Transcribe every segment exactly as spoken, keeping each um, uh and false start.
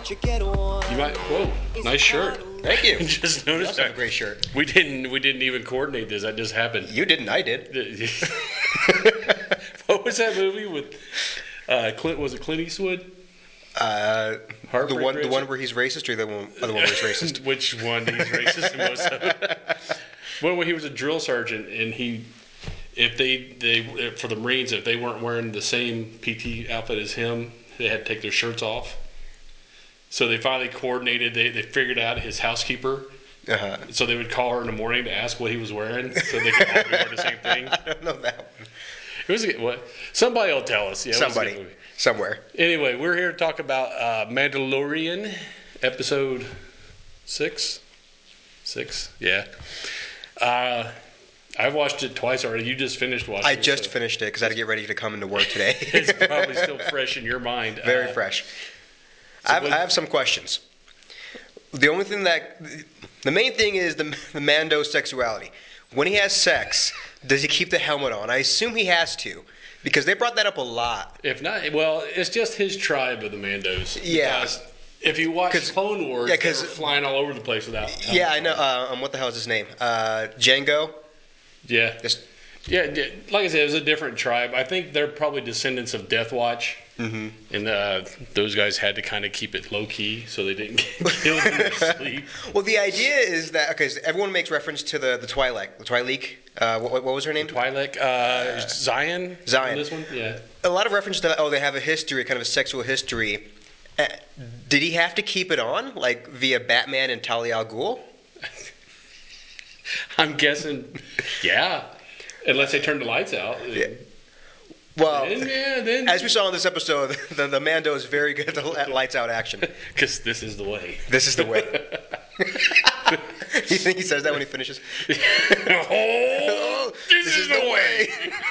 Won't you get one? You might. Whoa, nice shirt. Thank you. Just You noticed also have a that. great shirt. We didn't. We didn't even coordinate this. That just happened. You didn't. I did. What was that movie with uh, Clint? Was it Clint Eastwood? Uh, the Heartbreak one, the Ridge? one where he's racist, or the one, other one where he's racist. Which one he's racist in most of it? One where he was a drill sergeant, and he, if they they for the Marines, if they weren't wearing the same P T outfit as him, they had to take their shirts off. So they finally coordinated. They they figured out his housekeeper. Uh-huh. So they would call her in the morning to ask what he was wearing, so they could all be wearing the same thing. I don't know that one. It was a, what? Somebody will tell us. Yeah, it was a good Somebody, movie. somewhere. Anyway, we're here to talk about uh, Mandalorian, episode six. Six, yeah. Uh, I've watched it twice already. You just finished watching I it. just so finished it because I had to get ready to come into work today. It's probably still fresh in your mind. Very Uh, fresh. so I, have, what- I have some questions. The only thing that, the main thing is the, the Mando sexuality. When he has sex, does he keep the helmet on? I assume he has to, because they brought that up a lot. If not, well, it's just his tribe of the Mandos. Yeah. Because if you watch 'Cause- Clone Wars, yeah, they 'cause- were flying all over the place without helmets Yeah, I on. know. Uh, um, what the hell is his name? Uh, Django. Yeah. Just, Yeah, yeah, like I said, it was a different tribe. I think they're probably descendants of Death Watch, mm-hmm. and uh, those guys had to kind of keep it low key so they didn't get killed in their sleep. Well, the idea is that okay, so everyone makes reference to the the Twi'lek, the Twi'lek. Uh, what, what was her name? Twi'lek, uh, Zion, Zion. on this one, yeah. A lot of reference to oh, they have a history, kind of a sexual history. Uh, did he have to keep it on, like via Batman and Talia al Ghul? I'm guessing, yeah, unless they turn the lights out. Yeah. Well, Then, yeah, then as we saw in this episode, the, the Mando is very good at, the, at lights out action. because this is the way. This is the way. You think he says that when he finishes? Oh, this, is, the way.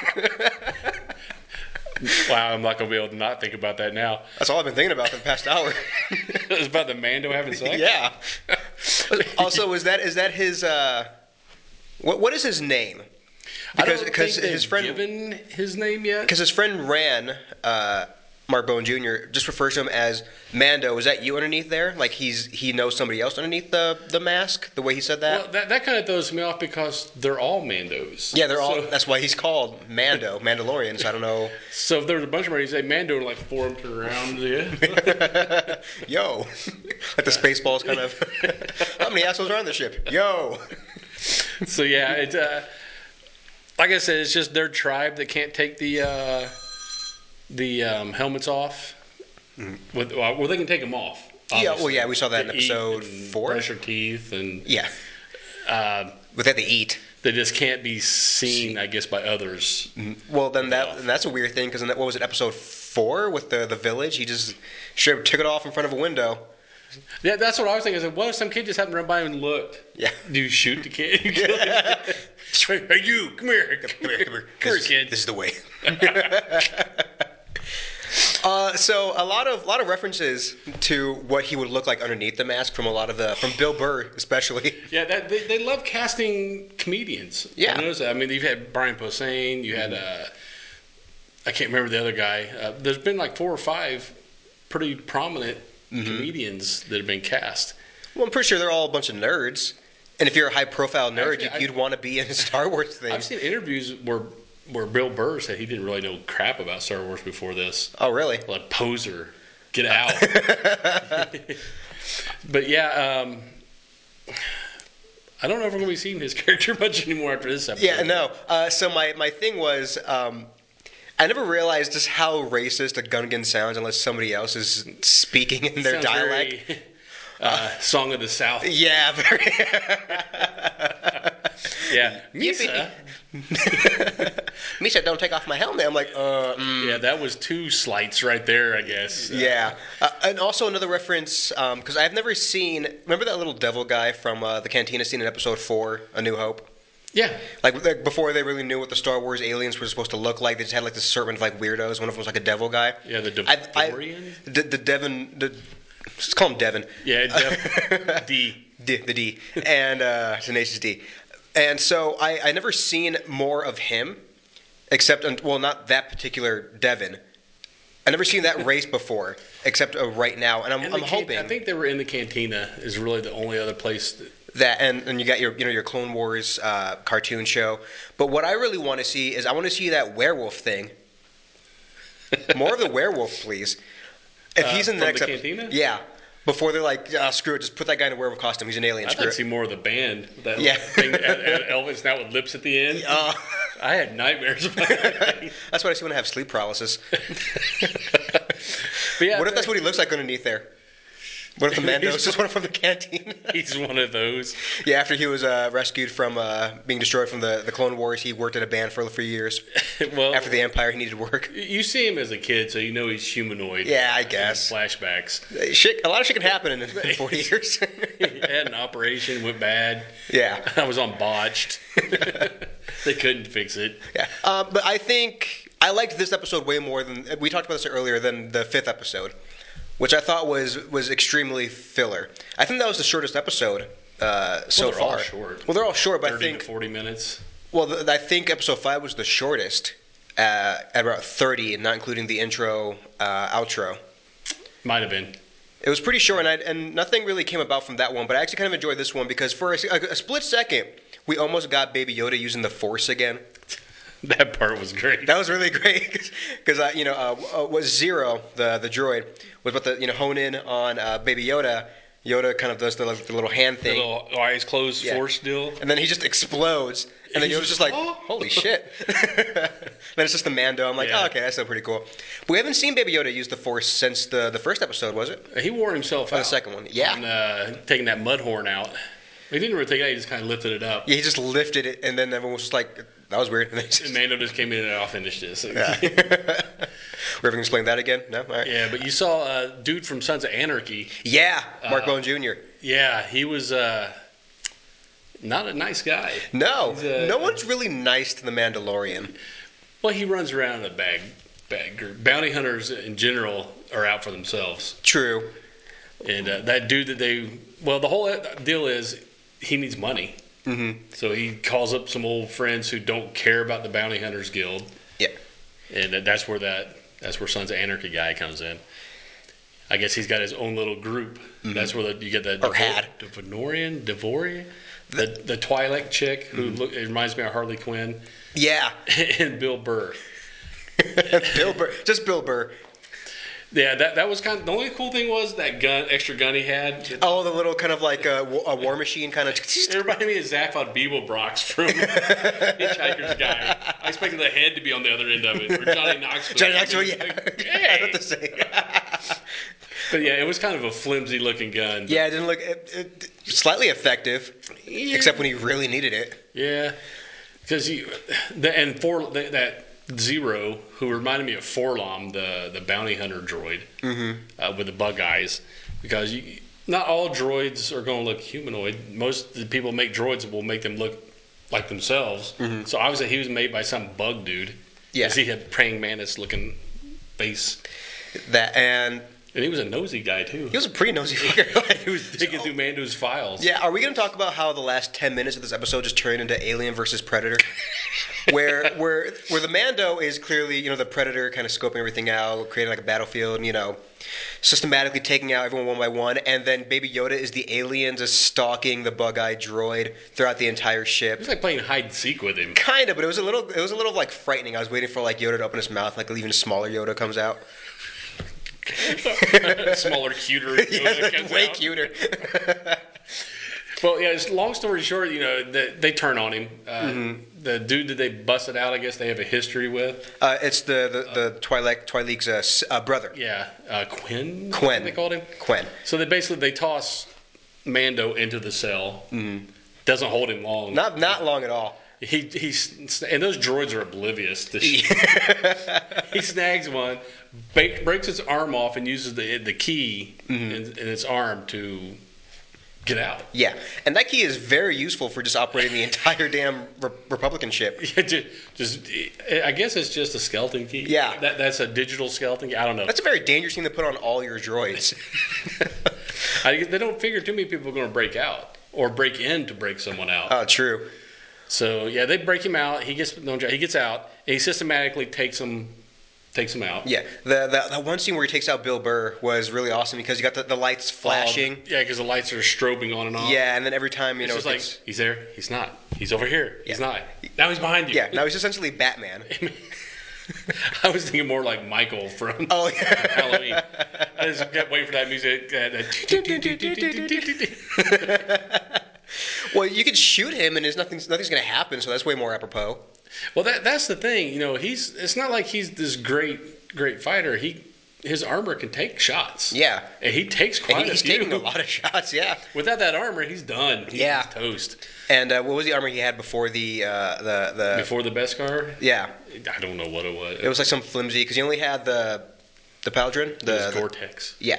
Wow, I'm not gonna be able to not think about that now. That's all I've been thinking about for the past hour. It's about the Mando having sex. Yeah. Also, is that is that his? Uh, what what is his name? I Because don't because think they've his friend given his name yet. because his friend Ran, uh, Mark Bone Junior just refers to him as Mando. Is that you underneath there? Like he's he knows somebody else underneath the, the mask. The way he said that. Well, that that kind of throws me off because they're all Mandos. yeah, they're all. So, That's why he's called Mando, Mandalorian. So I don't know. so if there was a bunch of them, you say Mando, and like four of them turn around. Yeah. Yo, like the Spaceballs kind of. How many assholes are on the ship? Yo. So yeah, it's uh, like I said, it's just their tribe that can't take the uh, the um, helmets off. Mm-hmm. With, well, well, they can take them off. Yeah, well, obviously, yeah, we saw that in to eat episode and four. Brush their teeth, and Yeah, uh, but they have to eat. they just can't be seen, I guess, by others. Well, then that off. that's a weird thing because what was it, episode four with the the village? He just straight up took it off in front of a window. Yeah, that's what I was thinking. I said, what if some kid just happened to run by and looked? Yeah. Do you shoot the kid? You kill the kid? Hey, you, come here. Come here, come here, Come here, This- kid. This is the way. uh, so a lot of lot of references to what he would look like underneath the mask from a lot of the from Bill Burr especially. Yeah, that, they, they love casting comedians. Yeah. I noticed that. I mean, you've had Brian Posehn. You had, uh, I can't remember the other guy. Uh, there's been like four or five pretty prominent comedians that have been cast. Well, I'm pretty sure they're all a bunch of nerds. And if you're a high profile nerd, Actually, I- you, you'd want to be in a Star Wars thing. I've seen interviews where where Bill Burr said he didn't really know crap about Star Wars before this. Oh, really? Like, poser, get out. But yeah, um, I don't know if we're going to be seeing his character much anymore after this episode. Yeah, no. Uh, so my, my thing was, um, I never realized just how racist a Gungan sounds unless somebody else is speaking in their Sounds dialect. very, uh, Song of the South. Yeah, very. Yeah, Misa. Misha, don't take off my helmet. I'm like, uh, mm. Yeah, that was two slights right there, I guess. Yeah. Uh, and also another reference, because I've never seen, remember that little devil guy from uh, the Cantina scene in episode four, A New Hope? Yeah. Like, like before they really knew what the Star Wars aliens were supposed to look like, they just had like this assortment of like weirdos. One of them was like a devil guy. Yeah, the I- I- Devorian? The, the Devon, the, let's call him Devon. Yeah, Dev- D. D, the D, and uh, Tenacious D. And so I, I never seen more of him, except, well, not that particular Devon, I've never seen that race before, except uh, right now, and I'm, And I'm the can- hoping I think they were in the cantina. Is really the only other place. That, that, and, and you got your you know your Clone Wars uh, cartoon show. But what I really want to see is I want to see that werewolf thing. More of the werewolf, please. If Uh, he's in the from next the episode, cantina? yeah. Before they're like, oh, screw it, just put that guy in a werewolf costume. He's an alien. I'd Screw like to it. see more of the band. That Yeah. thing, and, and Elvis now with lips at the end. Uh, I had nightmares about that thing. that's what I see when I have sleep paralysis. But yeah, What if that's what he looks like underneath there? What if the Mando's just one from the canteen? he's one of those. Yeah, after he was uh, rescued from uh, being destroyed from the, the Clone Wars, he worked at a band for a few years. Well, After the Empire, he needed work. you see him as a kid, so you know he's humanoid. Yeah, I In guess. flashbacks. Shit, a lot of shit can happen in, in forty years. He had an operation, went bad. Yeah. I was on botched. They couldn't fix it. Yeah. Uh, but I think I liked this episode way more than we talked about this earlier than the fifth episode, which I thought was was extremely filler. I think that was the shortest episode uh, so Well, they're all far. short. Well, they're all short, but I thirty think to forty minutes. well, the, I think episode five was the shortest uh, at about thirty, not including the intro uh, outro. Might have been. It was pretty short, and, I, and nothing really came about from that one. But I actually kind of enjoyed this one because for a, a, a split second, we almost got Baby Yoda using the Force again. That part was great. That was really great because uh, you know uh, uh, was Zero the the droid was about to you know hone in on uh, Baby Yoda. Yoda kind of does the, the little hand The thing, little eyes closed Yeah. force deal. and then he just explodes. And then He's Yoda's just, just like, "Oh." holy shit. Then it's just the Mando. I'm like, Yeah. oh, okay, that's still pretty cool. But we haven't seen Baby Yoda use the Force since the, the first episode, was it? He wore himself Or out. the second one? Yeah. On, uh, taking that mud horn out. He didn't really take it out. He just kind of lifted it up. Yeah, he just lifted it, and then everyone was just like, that was weird. And then he And just, Mando just came in and I'll finish this. yeah. We're ever going to explain that again? No? All right. Yeah, but you saw a dude from Sons of Anarchy. Yeah, Mark Uh, Bone Junior Yeah, he was uh, not a nice guy. No, He's a- no one's really nice to the Mandalorian. Well, he runs around in a bag, bag group. Bounty hunters in general are out for themselves. True. And uh, that dude that they, well, the whole deal is he needs money. Mm-hmm. So he calls up some old friends who don't care about the Bounty Hunters Guild. Yeah. And that- that's where that, that's where Sons of Anarchy guy comes in. I guess he's got his own little group. That's where the, you get the Or had. Devonorian, Devorian, the the Twi'lek chick who look, it reminds me of Harley Quinn, Yeah. and Bill Burr. Bill Burr. Just Bill Burr. Yeah, that that was kind of the only cool thing was that gun, extra gun he had. Oh, the little kind of like a, a war machine kind of. It reminded me of Zaphod Beeblebrox from Hitchhiker's Guide. I expected the head to be on the other end of it, or Johnny Knoxville. Johnny Knoxville, yeah. Like, I hey. thought the same. But yeah, it was kind of a flimsy looking gun. but- Yeah, it didn't look it, it, slightly effective, Yeah. except when he really needed it. Yeah, because you the, and for that, that Zero, who reminded me of Forlom, the the bounty hunter droid, Mm-hmm. uh, with the bug eyes, because you, not all droids are going to look humanoid. Most of the people who make droids that will make them look like themselves. Mhm. So obviously he was made by some bug dude. Yeah. 'Cause he had praying mantis looking face, That and and he was a nosy guy too. he was a pretty nosy fucker. He was digging through Mando's files. Yeah, are we going to talk about how the last ten minutes of this episode just turned into Alien versus Predator? where where where the Mando is clearly, you know, the Predator kind of scoping everything out, creating like a battlefield, you know, systematically taking out everyone one by one, and then Baby Yoda is the aliens is stalking the bug-eyed droid throughout the entire It ship. was like playing hide and seek with him. Kind of, but it was a little it was a little like frightening. I was waiting for like Yoda to open his mouth, like even a smaller Yoda comes out. Smaller, cuter. Yeah, comes way out. cuter. Well, yeah. Just long story short, you know, they, they turn on him. Uh, Mm-hmm. The dude that they busted out, I guess they have a history with. Uh, it's the the, the Twi'lek Twi'lek's uh, s- uh, brother, Yeah, uh, Quinn. Quinn. They called him. Quinn. So they basically they toss Mando into the cell. Mm-hmm. Doesn't hold him long. Not not long at all. He he's and those droids are oblivious to shit. He snags one, ba- breaks its arm off, and uses the the key Mm-hmm. in, in its arm to get out. Yeah, and that key is very useful for just operating the entire damn re- Republican ship. Yeah, just, just I guess it's just a skeleton key. Yeah. that that's a digital skeleton key. I don't know. That's a very dangerous thing to put on all your droids. I, they don't figure too many people are going to break out or break in to break someone out. Oh, true. So yeah, they break him out. He gets no, he gets out, and he systematically takes them takes him out. Yeah, the, the the one scene where he takes out Bill Burr was really awesome because you got the, the lights flashing. Um, yeah, because the lights are strobing on and off. Yeah, and then every time you it's know, just like it's, he's there, he's not. He's over here, he's Yeah. not. Now he's behind you. yeah, now he's essentially Batman. I was thinking more like Michael from Oh yeah. Halloween. I just kept waiting for that music. uh, that- Well, you could shoot him, and there's nothing nothing's gonna happen, so that's way more apropos. Well, that that's the thing. You know, he's. It's not like he's this great great fighter. He his armor can take shots. Yeah, And he takes quite and a he's few. taking a lot of shots. Yeah, Without that armor, he's done. He's Yeah. toast. and uh, what was the armor he had before the uh, the the? Before the Beskar, Yeah, I don't know what it was. it was like some flimsy because he only had the the Paladrin. The, It was the- Gore-Tex. yeah.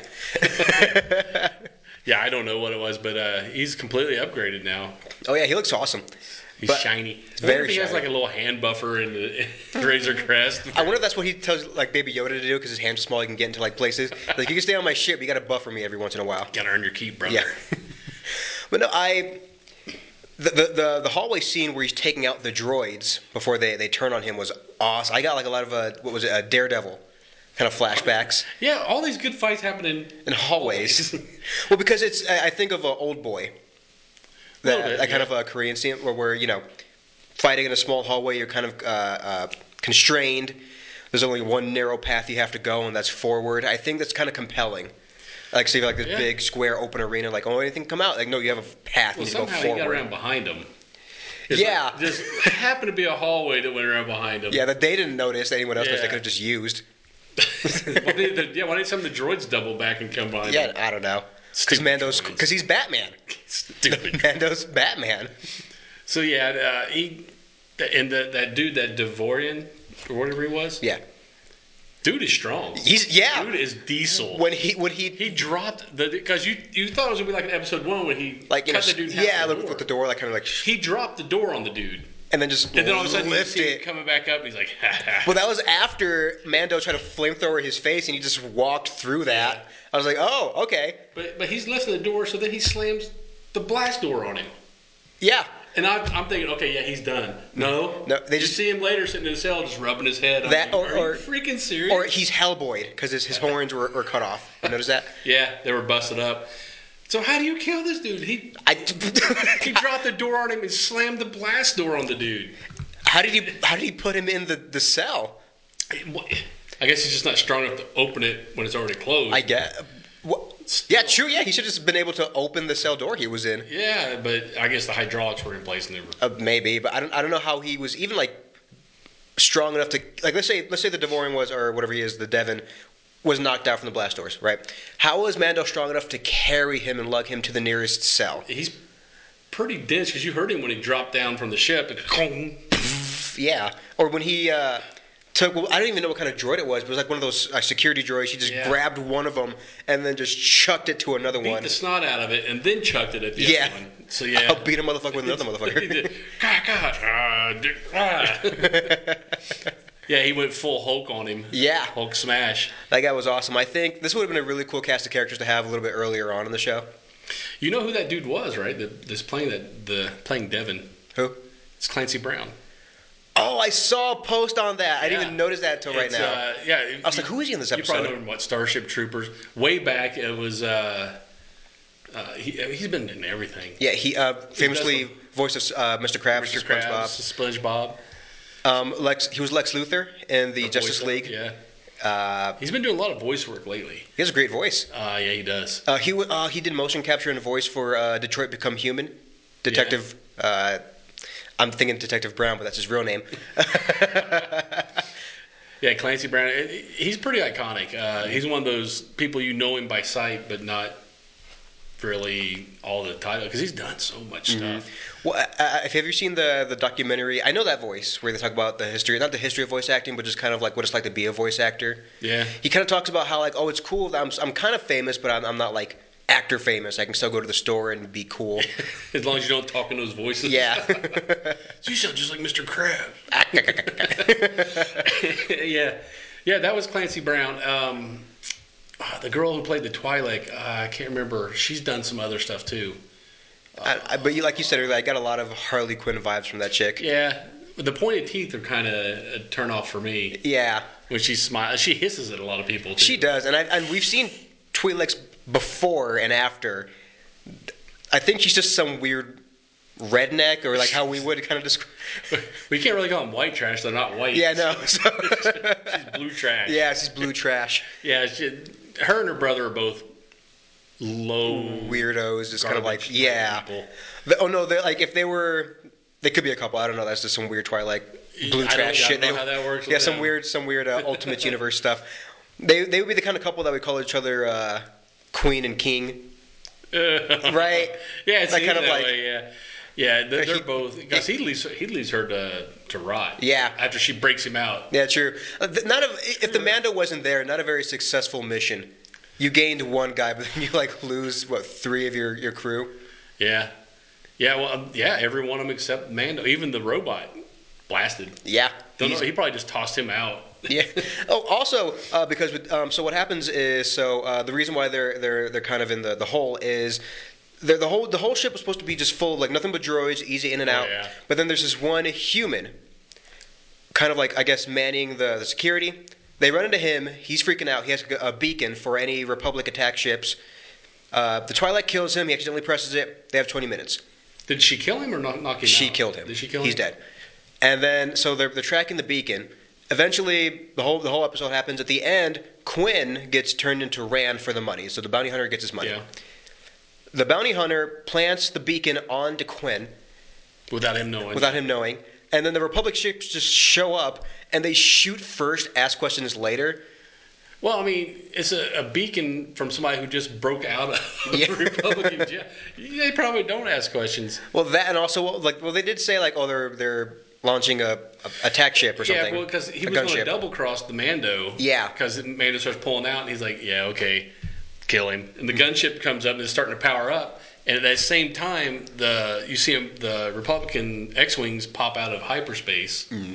Yeah, I don't know what it was, but uh, he's completely upgraded now. Oh yeah, he looks awesome. He's But- shiny. very I wonder if he has shiny. like a little hand buffer in the Razor Crest. I wonder if that's what he tells like Baby Yoda to do because his hand's small. He can get into like places. Like you can stay on my ship, but you got to buffer me every once in a while. Gotta earn your keep, brother. Yeah. But no, I the, the the the hallway scene where he's taking out the droids before they, they turn on him was awesome. I got like a lot of uh, what was it, uh, Daredevil kind of flashbacks Yeah, all these good fights happen in in hallways. Well, because it's I I think of uh, Old Boy, Little that, bit, that kind yeah. of a Korean scene where where you know fighting in a small hallway, you're kind of uh, uh, constrained. There's only one narrow path you have to go, and that's forward. I think that's kind of compelling. Like, so you have like this Yeah. big square open arena, like, oh, anything come out? Like, no, you have a path. Well, you need to go somehow he got forward. around behind him. It's Yeah. like, just happened to be a hallway that went around behind him. Yeah, that they didn't notice. That anyone else noticed. They Yeah. could have just used. why did the, yeah, why did some of the droids double back and come behind Yeah, him? I don't know. Because Stupid Mando's droids. because he's Batman. Stupid. Mando's Batman. So yeah, uh, he and the, that dude, that Devorian or whatever he was. Yeah, Dude is strong. he's yeah. Dude is diesel. When he when he He dropped the because you you thought it was gonna be like in episode one when he like you cut know, the dude in half yeah, with like the with the door. door, like kind of like, He dropped the door on the dude, and then just and then all of a sudden you lift see it. him coming back up. And he's like, ha, ha. Well, that was after Mando tried to flamethrower his face, and he just walked through that. Yeah. I was like, oh, okay, But but he's lifting the door, so then he slams the blast door on him. yeah. And I'm, I'm thinking, okay, yeah, he's done. No, No, they you just- see him later sitting in the cell, just rubbing his head. I'm That- like, or- are or- you freaking serious? Or he's Hellboyed because his, his horns were, were cut off. You notice that? yeah, they were busted up. So how do you kill this dude? He I, he dropped the door on him and slammed the blast door on the dude. how did he how did he put him in the, the cell? I guess he's just not strong enough to open it when it's already closed. I get. What? Yeah, true. Yeah, he should have just been able to open the cell door he was in. Yeah, but I guess the hydraulics were in place and they were. Uh, maybe, but I don't. I don't know how he was even like strong enough to like. Let's say let's say the Devorian was or whatever he is, the Devon was knocked out from the blast doors, right? How was Mando strong enough to carry him and lug him to the nearest cell? He's pretty dense because you heard him when he dropped down from the ship. And Yeah, or when he uh, took. Well, I don't even know what kind of droid it was, but it was like one of those uh, security droids. He just Yeah. grabbed one of them and then just chucked it to another beat one. the snot out of it and then chucked it at the Yeah. other one. So yeah, I'll beat a motherfucker with another He motherfucker. did. God, God, ah, d- ah. Yeah, he went full Hulk on him. Yeah. Hulk smash. That guy was awesome. I think this would have been a really cool cast of characters to have a little bit earlier on in the show. You know who that dude was, right? The, this playing that the playing Devin. Who? It's Clancy Brown. Oh, I saw a post on that. I didn't Yeah. even notice that until right It's, now. Uh, yeah, I was like, who is he in this You probably episode? know him, what, Starship Troopers. Way back, it was. Uh, uh, he, he's been in everything. Yeah, he uh, famously That's voice of uh, Mister Krabs, Mister SpongeBob. Krabs, SpongeBob. Um, Lex, he was Lex Luthor in the, The Justice voice- League. Yeah. Uh, He's been doing a lot of voice work lately. he has a great voice. Uh, yeah, he does. Uh, he w- uh, he did motion capture and voice for uh, Detroit Become Human. Detective. Uh, I'm thinking Detective Brown, but that's his real name. Yeah, Clancy Brown. it- it- He's pretty iconic. Uh, he's one of those people you know him by sight, but not really all the title because he's done so much Mm-hmm. stuff. Well, uh, uh, have you ever seen the the documentary? I know that voice where they talk about the history, not the history of voice acting, but just kind of like what it's like to be a voice actor. Yeah. He kind of talks about how like, oh, it's cool. That I'm I'm kind of famous, but I'm I'm not like actor famous. I can still go to the store and be cool. As long as you don't talk in those voices. Yeah. So you sound just like Mister Krabs. yeah, yeah, that was Clancy Brown. Um, ah, the girl who played the Twi'lek, uh, I can't remember. She's done some other stuff too. I, I, but you, like you said earlier, I got a lot of Harley Quinn vibes from that chick. Yeah, the pointed teeth are kind of a turn off for me. Yeah. When she smiles, she hisses at a lot of people. Too. She does, and I, and we've seen Twi'leks before and after. I think she's just some weird redneck, or like how we would kind of describe. We can't really call them white trash. They're not white. Yeah, no. So she's blue trash. Yeah, she's blue trash. Yeah, she, her and her brother are both low weirdos. Just kind of like yeah. People. The, oh no, they're like if they were, they could be a couple. I don't know. That's just some weird Twilight blue I trash don't, shit. I don't know how that works. Yeah, some them. weird, some weird uh, Ultimate Universe stuff. They they would be the kind of couple that we call each other uh, Queen and King. Right? Yeah, it's like kind of that like way, yeah. Yeah, they're, they're he, both because he leaves he leaves her to to rot. Yeah, after she breaks him out. Yeah, true. Uh, not a, if the Mando wasn't there, not a very successful mission. You gained one guy, but then you like lose what three of your, your crew. Yeah, yeah. Well, um, yeah. Every one of them except Mando, even the robot, blasted. Yeah, Don't know, he probably just tossed him out. Yeah. Oh, also uh, because with, um, so what happens is so uh, the reason why they're they're they're kind of in the, the hole is. The, the whole the whole ship was supposed to be just full of like nothing but droids, easy in and out. Oh, yeah. But then there's this one human, kind of like I guess manning the, the security. They run into him. He's freaking out. He has a beacon for any Republic attack ships. Uh, the Twi'lek kills him. He accidentally presses it. They have twenty minutes. Did she kill him or knock, knock him she out? killed him. Did she kill him? He's dead. And then so they're they're tracking the beacon. Eventually, the whole the whole episode happens. At the end, Quinn gets turned into Rand for the money. So the bounty hunter gets his money. Yeah. The bounty hunter plants the beacon onto Quinn. Without him knowing. Without him knowing. And then the Republic ships just show up, and they shoot first, ask questions later. Well, I mean, it's a, a beacon from somebody who just broke out of Yeah. Republican jail. They probably don't ask questions. Well, that and also, like, well, they did say, like, oh, they're they're launching a, a attack ship or something. Yeah, well, because he a was going to gunship. double cross the Mando. Yeah. Because Mando starts pulling out, and he's like, yeah, okay, kill him. And the gunship comes up, and it's starting to power up. And at that same time, the you see him, the Republican X-wings pop out of hyperspace, Mm-hmm.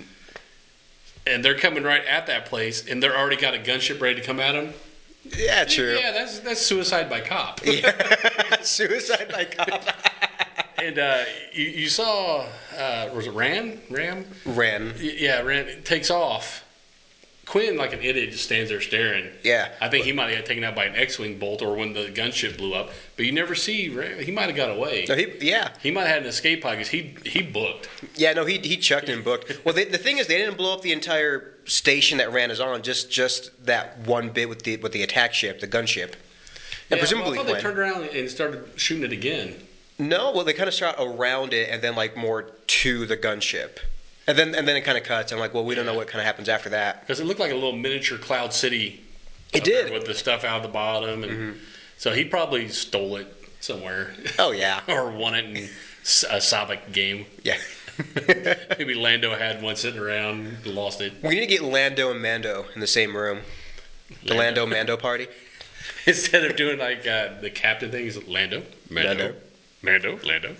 and they're coming right at that place, and they're already got a gunship ready to come at them. Yeah, true. Yeah, that's that's suicide by cop. Yeah. Suicide by cop. And uh, you, you saw, uh, was it Ran? Ram? Ran. Y- Yeah, Ran takes off. Quinn, like an idiot, just stands there staring. Yeah. I think he might have got taken out by an X-wing bolt or when the gunship blew up. But you never see Ran. He might have got away. No, he, yeah. He might have had an escape pod because he he booked. Yeah, no, he he chucked and booked. Well, they, the thing is, they didn't blow up the entire station that Ran is on. Just just that one bit with the with the attack ship, the gunship, and Yeah, presumably well, I thought Quinn. they turned around and started shooting it again. No, well, they kind of shot around it and then like more to the gunship, and then and then it kind of cuts. I'm like, well, we don't know what kind of happens after that. Because it looked like a little miniature Cloud City. It up there did. with the stuff out of the bottom, and Mm-hmm. so he probably stole it somewhere. Oh yeah, Or won it in s- a Sabic game. yeah. Maybe Lando had one sitting around and lost it. We need to get Lando and Mando in the same room. The Lando Mando party. Instead of doing like uh, the captain thing, he's like, Lando, Mando, Mando, Lando.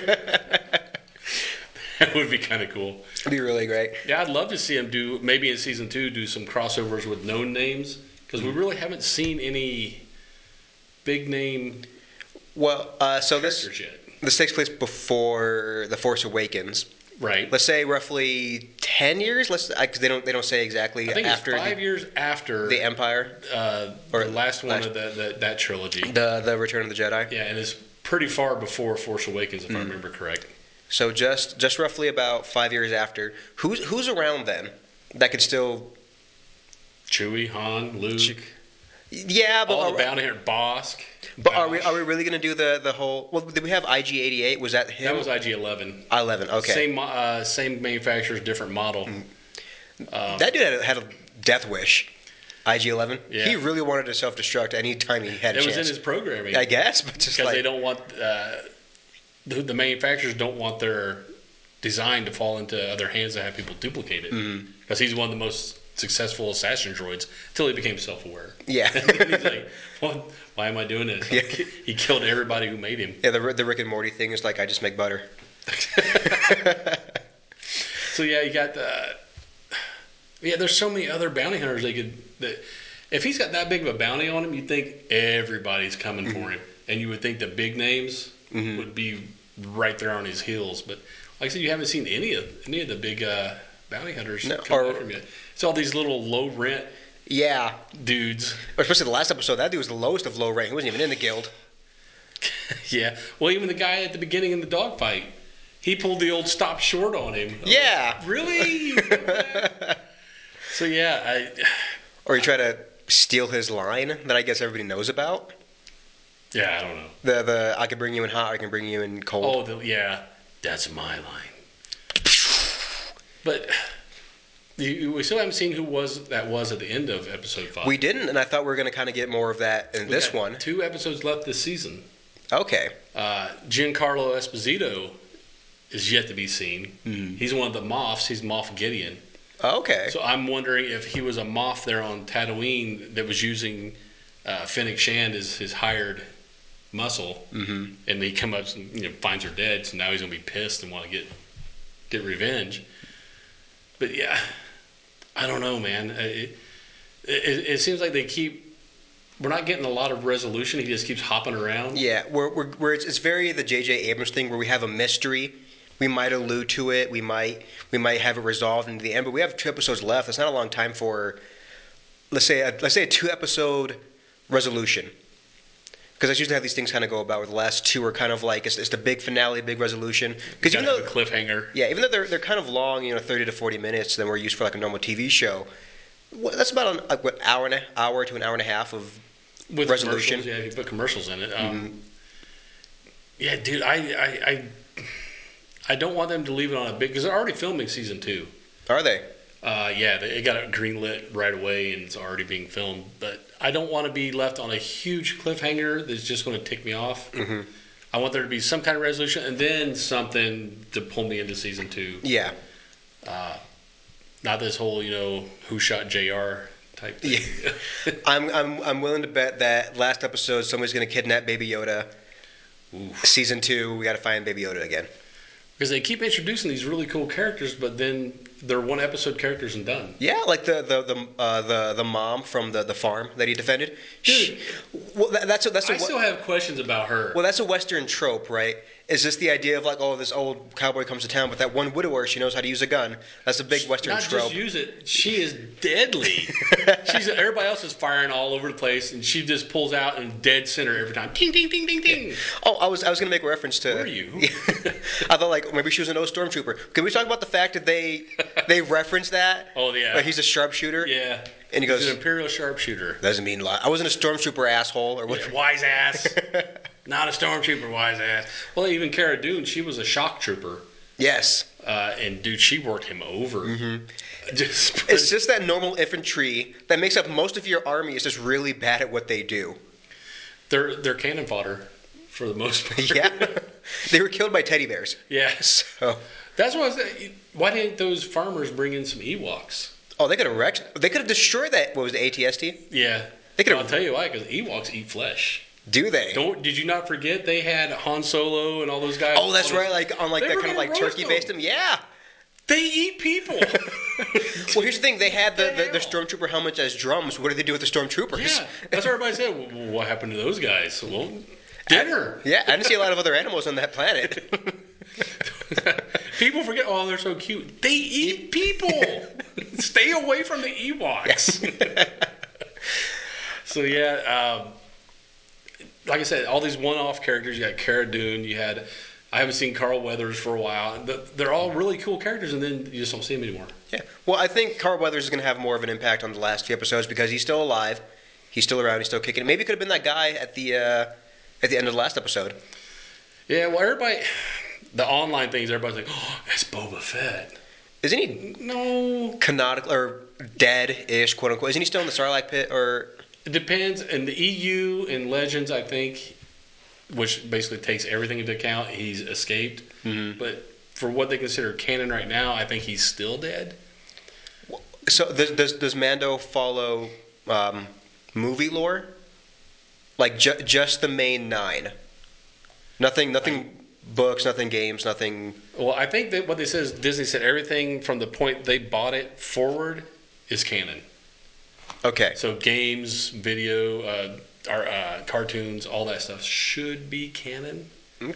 That would be kind of cool. It'd be really great. Yeah, I'd love to see him do, maybe in season two, do some crossovers with known names. Because we really haven't seen any big name Well, uh, so this characters yet. this takes place before the Force Awakens. Right. Let's say roughly ten years. Let's because they don't they don't say exactly I think after it's five the, years after the Empire uh, or the last one last- of the, the, that trilogy. the the Return of the Jedi. Yeah, and it's pretty far before Force Awakens, if Mm. I remember correct. So just just roughly about five years after. Who's who's around then that could still? Chewie, Han, Luke, Yeah, but all are, the bounty hunter, Bosk. but are we Boushh. are we really going to do the the whole? Well, did we have I G eighty-eight? Was that him? That was I G eleven. I eleven. Okay. Same mo- uh, same manufacturer's, different model. Um, That dude had a, had a death wish. I G eleven. Yeah. He really wanted to self destruct anytime he had a it chance. was in his programming. I guess, but just because like they don't want uh, the, the manufacturers don't want their design to fall into other hands that have people duplicate it. Because Mm-hmm. he's one of the most successful assassin droids until he became self-aware. yeah. He's like, well, why am I doing this? Yeah. He killed everybody who made him. Yeah, the the Rick and Morty thing is like I just make butter. So yeah, you got the yeah. There's so many other bounty hunters they could. That, if he's got that big of a bounty on him, you'd think everybody's coming Mm-hmm. for him, and you would think the big names would be right there on his heels. But like I said, you haven't seen any of any of the big uh, bounty hunters No, coming or- after me. It's all these little low rent Yeah. dudes. Especially the last episode, that dude was the lowest of low rank. He wasn't even in the guild. Yeah. Well, even the guy at the beginning in the dogfight, he pulled the old stop short on him. Yeah. Like, really? So yeah, I. Or you try to steal his line that I guess everybody knows about. Yeah, I don't know. The the I can bring you in hot, I can bring you in cold. Oh, the, yeah, that's my line. But you, we still haven't seen who was that was at the end of episode five. We didn't, and I thought we were going to kind of get more of that in We this got one. Two episodes left this season. Okay. Uh, Giancarlo Esposito is yet to be seen. Mm-hmm. He's one of the Moffs. He's Moff Gideon. Okay. So I'm wondering if he was a Moff there on Tatooine that was using uh, Fennec Shand as his hired muscle, Mm-hmm. and he come up and you know, finds her dead. So now he's gonna be pissed and want to get get revenge. But yeah, I don't know, man. It, it, it seems like they keep. We're not getting a lot of resolution. He just keeps hopping around. Yeah, we're, we're, we're, it's, it's very the J J Abrams thing where we have a mystery. We might allude to it. We might we might have it resolved in the end. But we have two episodes left. It's not a long time for, let's say, a, let's say a two episode resolution. Because that's usually how these things kind of go about. Where the last two are kind of like it's, it's the big finale, big resolution. Because even Gotta though have a cliffhanger. yeah, even though they're they're kind of long, you know, thirty to forty minutes than we're used for like a normal T V show. What, that's about an like, what hour and a hour to an hour and a half of With resolution. commercials, yeah, if you put commercials in it. Um, Mm-hmm. Yeah, dude, I, I, I, I don't want them to leave it on a big because they're already filming season two. Are they? Uh, yeah, they it got it greenlit right away and it's already being filmed. But I don't want to be left on a huge cliffhanger that's just going to tick me off. Mm-hmm. I want there to be some kind of resolution and then something to pull me into season two. Yeah. Uh, not this whole, you know, who shot J R type thing. Yeah. I'm I'm I'm willing to bet that last episode somebody's going to kidnap Baby Yoda. Oof. Season two, we got to find Baby Yoda again. Because they keep introducing these really cool characters, but then they're one episode characters and done. Yeah, like the the the uh, the, the mom from the, the farm that he defended. Dude, She, well, that, that's a, that's a, I still have questions about her. well, that's a Western trope, right? Is this the idea of like, oh, this old cowboy comes to town, but that one widower, she knows how to use a gun. That's a big Western Not trope. just use it, she is deadly. She's everybody else is firing all over the place, and she just pulls out in dead center every time. Ding, ding, ding, ding, ding. Oh, I was I was going to make a reference to. Were you? I thought like maybe she was an old stormtrooper. Can we talk about the fact that they they reference that? Oh yeah, Like he's a sharpshooter. yeah. And he goes, He's an imperial sharpshooter. doesn't mean lot. I wasn't a stormtrooper asshole or what. Yeah, wise ass. Not a stormtrooper, wise ass. Well, even Cara Dune, she was a shock trooper. Yes. Uh, and dude, she worked him over. Mm-hmm. Just, It's just that normal infantry that makes up most of your army is just really bad at what they do. they're they're cannon fodder for the most part. Yeah. They were killed by teddy bears. Yes. So, That's why I was. Why didn't those farmers bring in some Ewoks? oh, they could have wrecked. They could have destroyed that. What was the A T S T? Yeah. They could I'll have. tell you why, because Ewoks eat flesh. Do they? Don't did you not forget they had Han Solo and all those guys? Oh, that's all right. those- Like on like They that were kind of gonna like roast turkey based them. Yeah. They eat people. Well, here's the thing. They had the, The the, the hell? stormtrooper helmets as drums. What did they do with the stormtroopers? Yeah, that's what everybody said. Well, what happened to those guys? Well, dinner. Yeah, I didn't see a lot of other animals on that planet. People forget. Oh, they're so cute. They eat people. Stay away from the Ewoks. So yeah, um, like I said, all these one-off characters. You got Cara Dune. You had. I haven't seen Carl Weathers for a while. They're all really cool characters, and then you just don't see them anymore. Yeah. Well, I think Carl Weathers is going to have more of an impact on the last few episodes because he's still alive. He's still around. He's still kicking. Maybe it could have been that guy at the uh, at the end of the last episode. Yeah, well, everybody, the online things, everybody's like, oh, it's Boba Fett. Isn't he No, canonical or dead-ish, quote unquote? Isn't he still in the Sarlacc pit? Or it depends. In the E U and Legends, I think, which basically takes everything into account, he's escaped. Mhm. But for what they consider canon right now, I think he's still dead. so does does, does Mando follow um, movie lore? Like ju- just the main nine? Nothing. Nothing. Books. Nothing. Games. Nothing. Well, I think that what they said is Disney said everything from the point they bought it forward is canon. Okay. So games, video, uh, our, uh, cartoons, all that stuff should be canon. Okay.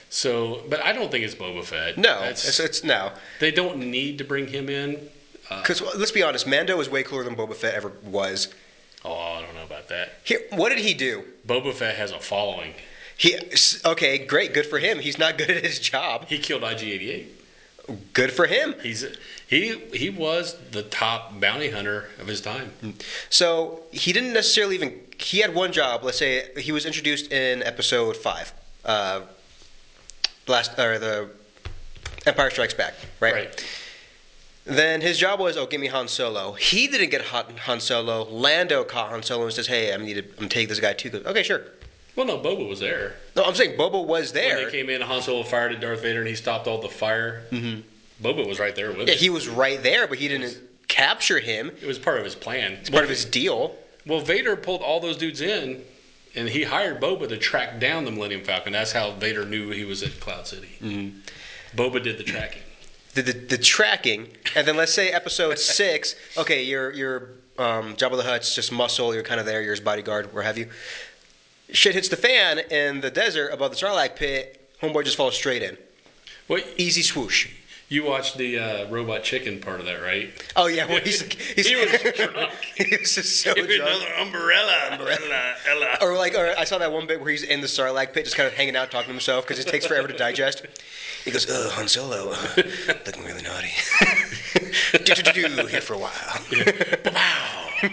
So, but I don't think it's Boba Fett. No, That's, it's, it's no. They don't need to bring him in. Because uh, let's be honest, Mando is way cooler than Boba Fett ever was. Oh, I don't know about that. Here, what did he do? Boba Fett has a following. He okay, great, good for him. He's not good at his job. He killed I G eighty-eight. Good for him. He's he he was the top bounty hunter of his time. So he didn't necessarily even. He had one job. Let's say he was introduced in episode five, uh, last or the Empire Strikes Back, right? Right. Then his job was, oh, give me Han Solo. He didn't get Han, Han Solo. Lando caught Han Solo and says, hey, I'm need to, I'm taking this guy too. Goes, okay, sure. Well, no, Boba was there. No, I'm saying Boba was there. When they came in, Han Solo fired at Darth Vader, and he stopped all the fire. Mm-hmm. Boba was right there with Yeah, him. he was right there, but he didn't capture him. It was part of his plan. It's part of his deal. Well, Vader pulled all those dudes in, and he hired Boba to track down the Millennium Falcon. That's how Vader knew he was at Cloud City. Mm-hmm. Boba did the tracking. The, the, the tracking, and then let's say episode six. Okay, you're you're um, Jabba the Hutt's just muscle. You're kind of there. You're his bodyguard, where have you? Shit hits the fan in the desert above the Sarlacc pit. Homeboy just falls straight in. Well, Easy swoosh. you watched the uh, Robot Chicken part of that, right? Oh yeah, well, he's, he's He was drunk. he was just so Give me drunk. another umbrella, umbrella, Ella. Or like, or I saw that one bit where he's in the Sarlacc pit, just kind of hanging out, talking to himself because it takes forever to digest. He goes, "Oh, Han Solo, uh, looking really naughty. do do do do here for a while. Wow.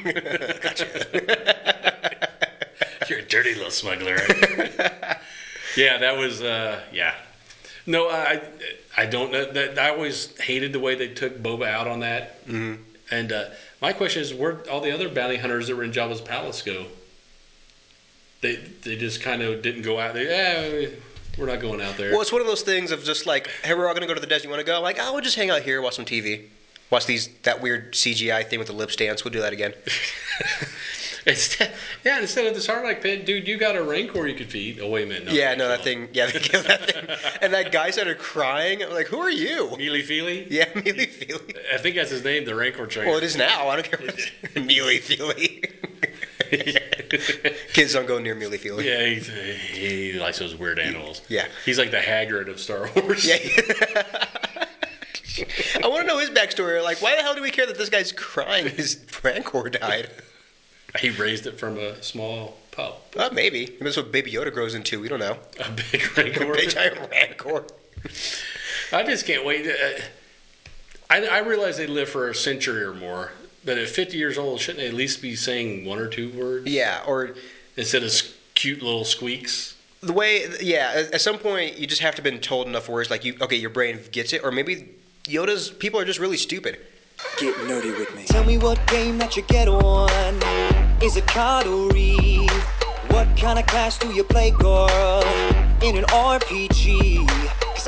Gotcha." You're a dirty little smuggler. Right? Yeah, that was uh, yeah. No, I I don't know. That I always hated the way they took Boba out on that. Mm-hmm. And uh, my question is, where'd all the other bounty hunters that were in Jabba's palace go? They they just kind of didn't go out there. Yeah, we're not going out there. Well, it's one of those things of just like, hey, we're all gonna go to the desert. You want to go? Like, oh, we'll just hang out here, watch some T V, watch these that weird C G I thing with the lip stance. We'll do that again. Instead, yeah, instead of the Sarlacc pit, dude, you got a Rancor you could feed. Oh wait a minute. No, yeah, no, that no. thing. Yeah, they killed that thing. And that guy started crying. I'm like, who are you? Mealy Feely? Yeah, Mealy Feely. I think that's his name, the Rancor trainer. Well, it is now. I don't care. What Mealy Feely. Kids don't go near Mealy Feely. Yeah, he's, he likes those weird animals. Yeah. He's like the Hagrid of Star Wars. Yeah. I want to know his backstory. Like, why the hell do we care that this guy's crying? His Rancor died. He raised it from a small pup. Uh, maybe. Maybe that's what Baby Yoda grows into. We don't know. A big Rancor. A big giant Rancor. I just can't wait. Uh, I, I realize they live for a century or more, but at fifty years old, shouldn't they at least be saying one or two words? Yeah, or Instead of s- cute little squeaks? the way, yeah, at, at some point, you just have to have been told enough words, like, you, okay, your brain gets it, or maybe Yoda's, people are just really stupid. Get nerdy with me. Tell me what game that you get on. Is it card or read? What kind of class do you play, girl? In an R P G?